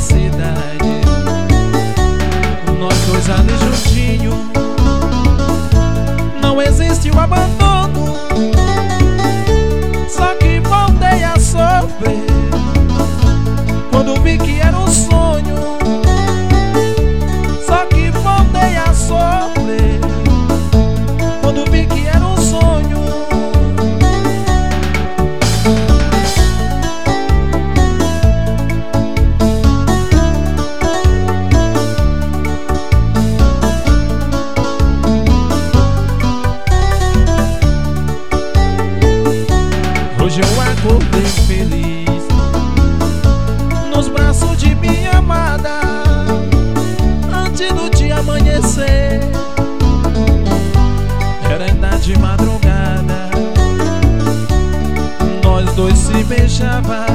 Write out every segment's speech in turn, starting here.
felicidade. Nós dois ali juntinho, não existe o abandono. Só que voltei a sofrer quando vi que era um sonho. Só que voltei a sofrer quando vi que era um sonho. Hoje eu acordei feliz nos braços de minha amada, antes do dia amanhecer. Era ainda de madrugada, nós dois se beijava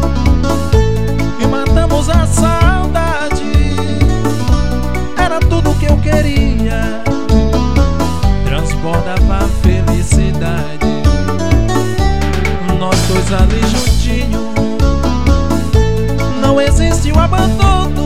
e matamos a saudade. Era tudo que eu queria, transbordava a felicidade. Nós dois ali juntinho, não existe o abandono.